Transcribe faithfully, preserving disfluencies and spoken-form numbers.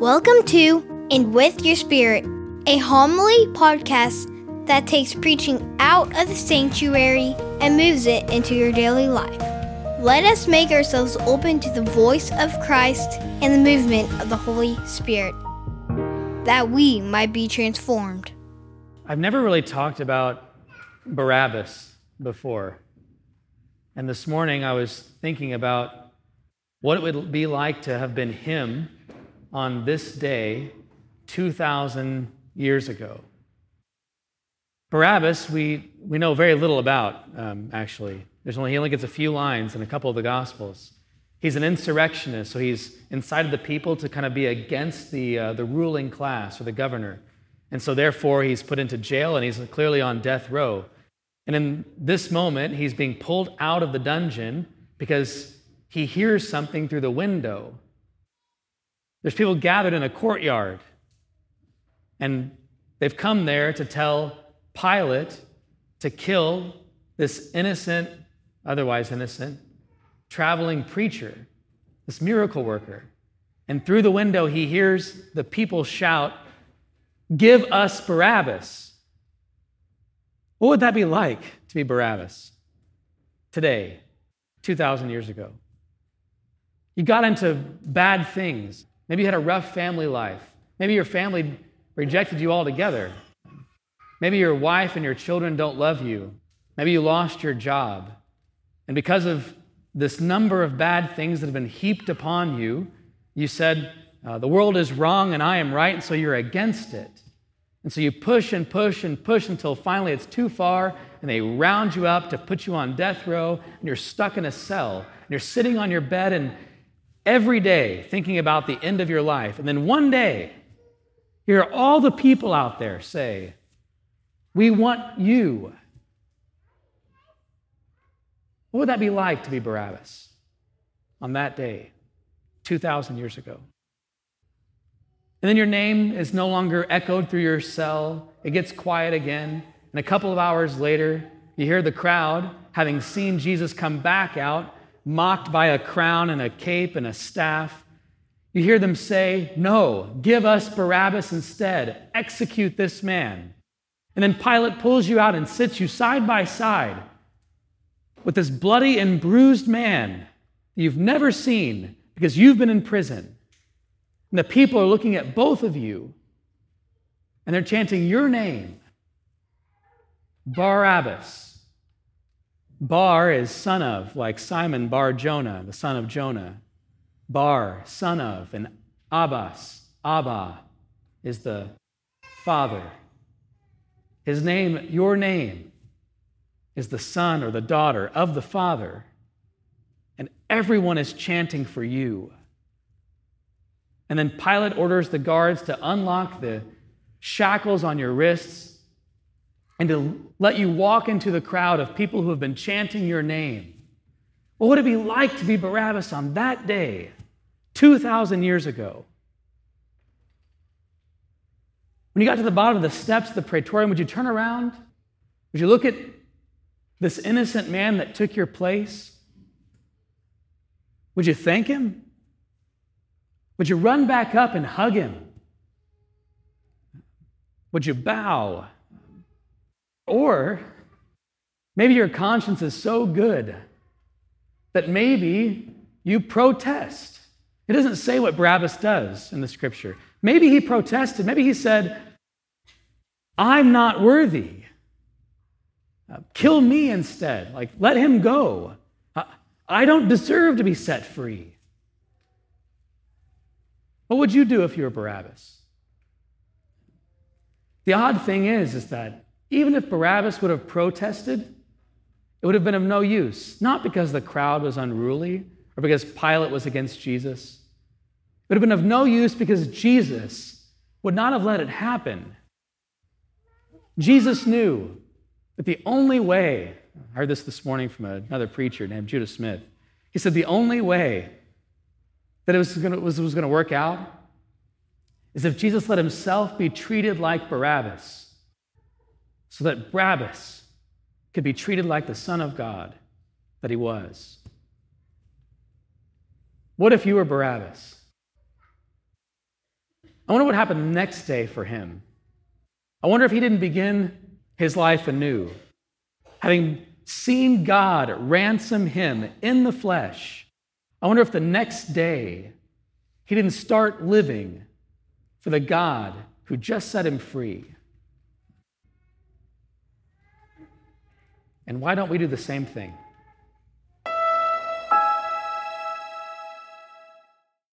Welcome to And With Your Spirit, a homily podcast that takes preaching out of the sanctuary and moves it into your daily life. Let us make ourselves open to the voice of Christ and the movement of the Holy Spirit, that we might be transformed. I've never really talked about Barabbas before. And this morning I was thinking about what it would be like to have been him on this day two thousand years ago. Barabbas, we, we know very little about, um, actually. There's only, he only gets a few lines in a couple of the Gospels. He's an insurrectionist, so he's incited the people to kind of be against the, uh, the ruling class or the governor. And so therefore he's put into jail and he's clearly on death row. And in this moment, he's being pulled out of the dungeon because he hears something through the window. There's people gathered in a courtyard, and they've come there to tell Pilate to kill this innocent, otherwise innocent, traveling preacher, this miracle worker. And through the window, he hears the people shout, "Give us Barabbas." What would that be like to be Barabbas today, two thousand years ago? You got into bad things. Maybe you had a rough family life. Maybe your family rejected you altogether. Maybe your wife and your children don't love you. Maybe you lost your job. And because of this number of bad things that have been heaped upon you, you said, uh, the world is wrong and I am right, and so you're against it. And so you push and push and push until finally it's too far, and they round you up to put you on death row, and you're stuck in a cell, and you're sitting on your bed and every day thinking about the end of your life. And then one day, you hear all the people out there say, "We want you." What would that be like to be Barabbas on that day, two thousand years ago? And then your name is no longer echoed through your cell. It gets quiet again. And a couple of hours later, you hear the crowd, having seen Jesus come back out, mocked by a crown and a cape and a staff. You hear them say, "No, give us Barabbas instead. Execute this man." And then Pilate pulls you out and sits you side by side with this bloody and bruised man that you've never seen because you've been in prison. And the people are looking at both of you, and they're chanting your name, Barabbas. Bar is son of, like Simon Bar Jonah, the son of Jonah. Bar, son of, and Abbas, Abba, is the father. His name, your name, is the son or the daughter of the Father, and everyone is chanting for you. And then Pilate orders the guards to unlock the shackles on your wrists and to let you walk into the crowd of people who have been chanting your name. What would it be like to be Barabbas on that day, two thousand years ago? When you got to the bottom of the steps of the Praetorium, would you turn around? Would you look at this innocent man that took your place? Would you thank him? Would you run back up and hug him? Would you bow? Or maybe your conscience is so good that maybe you protest. It doesn't say what Barabbas does in the scripture. Maybe he protested. Maybe he said, "I'm not worthy. Uh, kill me instead. Like, let him go. I, I don't deserve to be set free." What would you do if you were Barabbas? The odd thing is, is that even if Barabbas would have protested, it would have been of no use. Not because the crowd was unruly or because Pilate was against Jesus. It would have been of no use because Jesus would not have let it happen. Jesus knew that the only way, I heard this this morning from another preacher named Judah Smith. He said the only way that it was going to, was, was going to work out is if Jesus let himself be treated like Barabbas, so that Barabbas could be treated like the Son of God that he was. What if you were Barabbas? I wonder what happened the next day for him. I wonder if he didn't begin his life anew, having seen God ransom him in the flesh. I wonder if the next day he didn't start living for the God who just set him free. And why don't we do the same thing?